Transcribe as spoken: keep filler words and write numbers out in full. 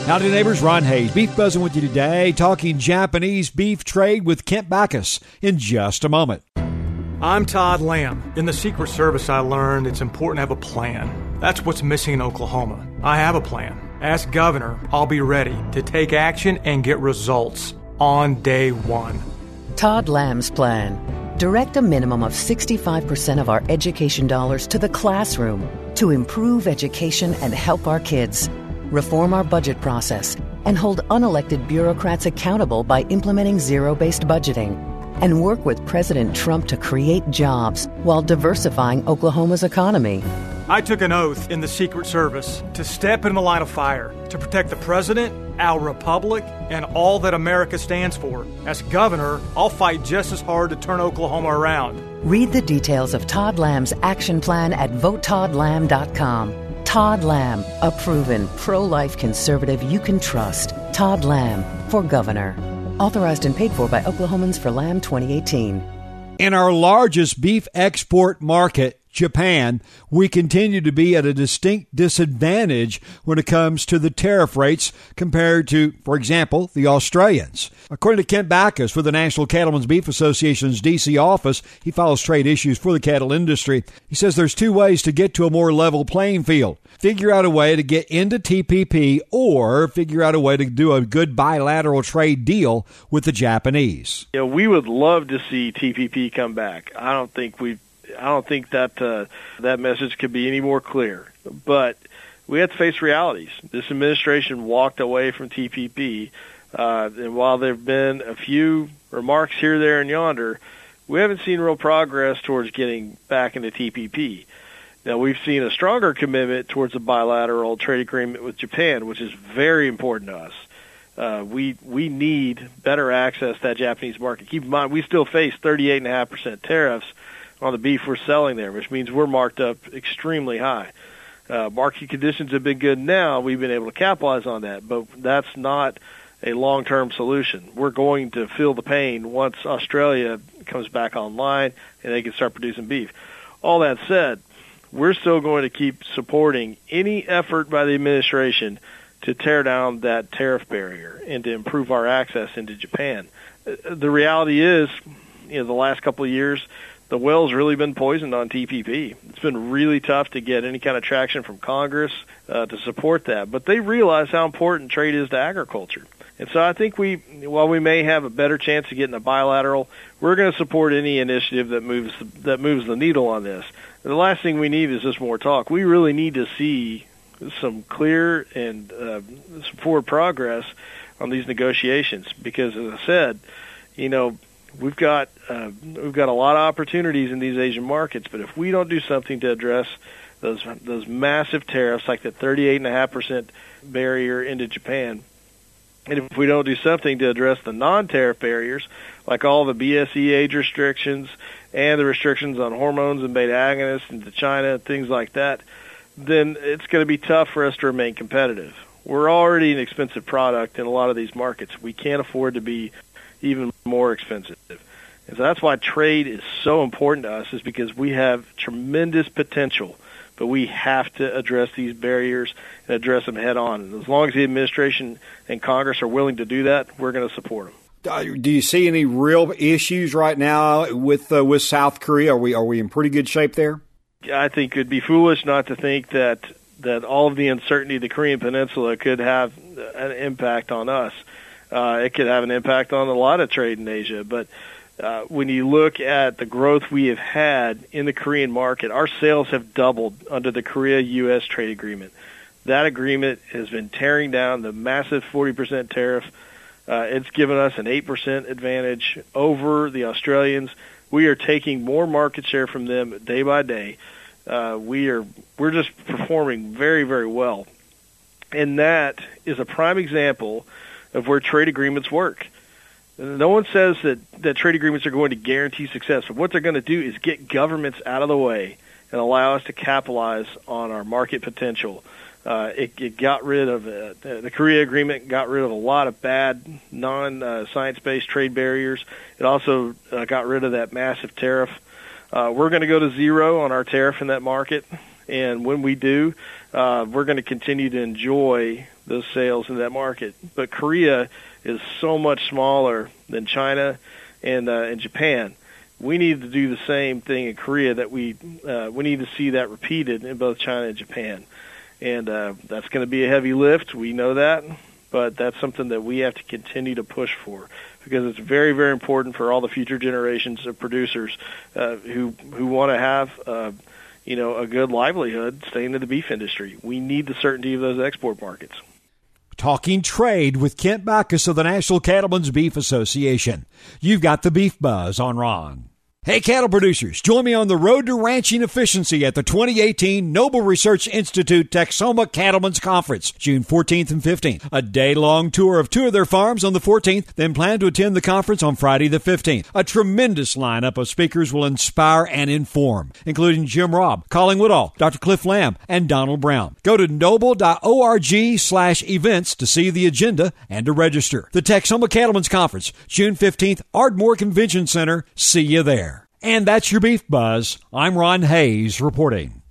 Howdy neighbors, Ron Hayes, Beef Buzzing with you today, talking Japanese beef trade with Kent Backus in just a moment. I'm Todd Lamb. In the Secret Service, I learned it's important to have a plan. That's what's missing in Oklahoma. I have a plan. As governor, I'll be ready to take action and get results on day one. Todd Lamb's plan. Direct a minimum of sixty-five percent of our education dollars to the classroom to improve education and help our kids. Reform our budget process and hold unelected bureaucrats accountable by implementing zero-based budgeting. And work with President Trump to create jobs while diversifying Oklahoma's economy. I took an oath in the Secret Service to step in the line of fire to protect the president, our republic, and all that America stands for. As governor, I'll fight just as hard to turn Oklahoma around. Read the details of Todd Lamb's action plan at vote todd lamb dot com. Todd Lamb, a proven pro-life conservative you can trust. Todd Lamb for governor. Authorized and paid for by Oklahomans for Lamb twenty eighteen. In our largest beef export market, Japan, we continue to be at a distinct disadvantage when it comes to the tariff rates compared to, for example, the Australians. According to Kent Backus with the National Cattlemen's Beef Association's D C office, he follows trade issues for the cattle industry. He says there's two ways to get to a more level playing field. Figure out a way to get into T P P or figure out a way to do a good bilateral trade deal with the Japanese. Yeah, we would love to see T P P come back. I don't think we've I don't think that uh, that message could be any more clear. But we have to face realities. This administration walked away from T P P, uh, and while there have been a few remarks here, there, and yonder, we haven't seen real progress towards getting back into T P P. Now, we've seen a stronger commitment towards a bilateral trade agreement with Japan, which is very important to us. Uh, we we need better access to that Japanese market. Keep in mind, we still face thirty-eight point five percent tariffs on the beef we're selling there, which means we're marked up extremely high. Uh, market conditions have been good now. We've been able to capitalize on that, but that's not a long-term solution. We're going to feel the pain once Australia comes back online and they can start producing beef. All that said, we're still going to keep supporting any effort by the administration to tear down that tariff barrier and to improve our access into Japan. The reality is, you know, the last couple of years, the well's really been poisoned on T P P. It's been really tough to get any kind of traction from Congress uh, to support that. But they realize how important trade is to agriculture. And so I think we, while we may have a better chance of getting a bilateral, we're going to support any initiative that moves that moves the needle on this. And the last thing we need is just more talk. We really need to see some clear and uh, some forward progress on these negotiations because, as I said, you know, We've got uh, we've got a lot of opportunities in these Asian markets, but if we don't do something to address those those massive tariffs, like the thirty-eight point five percent barrier into Japan, and if we don't do something to address the non-tariff barriers, like all the B S E age restrictions and the restrictions on hormones and beta agonists into China, things like that, then it's going to be tough for us to remain competitive. We're already an expensive product in a lot of these markets. We can't afford to be even more expensive. And so that's why trade is so important to us, is because we have tremendous potential, but we have to address these barriers and address them head on. And as long as the administration and Congress are willing to do that, we're going to support them. Do you see any real issues right now with uh, with South Korea? Are we are we in pretty good shape there? I think it'd be foolish not to think that that all of the uncertainty of the Korean Peninsula could have an impact on us. Uh, it could have an impact on a lot of trade in Asia. But uh, when you look at the growth we have had in the Korean market, our sales have doubled under the Korea-U S trade agreement. That agreement has been tearing down the massive forty percent tariff. Uh, it's given us an eight percent advantage over the Australians. We are taking more market share from them day by day. Uh, we are we're just performing very, very well. And that is a prime example of where trade agreements work. No one says that, that trade agreements are going to guarantee success, but what they're going to do is get governments out of the way and allow us to capitalize on our market potential. Uh, it, it got rid of uh, the Korea agreement, got rid of a lot of bad non-science-based trade barriers. It also uh, got rid of that massive tariff. Uh, we're going to go to zero on our tariff in that market, And when we do, uh, we're going to continue to enjoy those sales in that market. But Korea is so much smaller than China and, uh, and Japan. We need to do the same thing in Korea. That we uh, we need to see that repeated in both China and Japan, and uh, that's going to be a heavy lift. We know that, but that's something that we have to continue to push for, because it's very, very important for all the future generations of producers uh, who who want to have uh, you know a good livelihood staying in the beef industry. We need the certainty of those export markets. Talking trade with Kent Backus of the National Cattlemen's Beef Association. You've got the Beef Buzz on Ron. Hey, cattle producers, join me on the road to ranching efficiency at the twenty eighteen Noble Research Institute Texoma Cattlemen's Conference, June fourteenth and fifteenth. A day-long tour of two of their farms on the fourteenth, then plan to attend the conference on Friday the fifteenth. A tremendous lineup of speakers will inspire and inform, including Jim Robb, Colin Woodall, Doctor Cliff Lamb, and Donald Brown. Go to noble.org slash events to see the agenda and to register. The Texoma Cattlemen's Conference, June fifteenth, Ardmore Convention Center. See you there. And that's your Beef Buzz. I'm Ron Hayes reporting.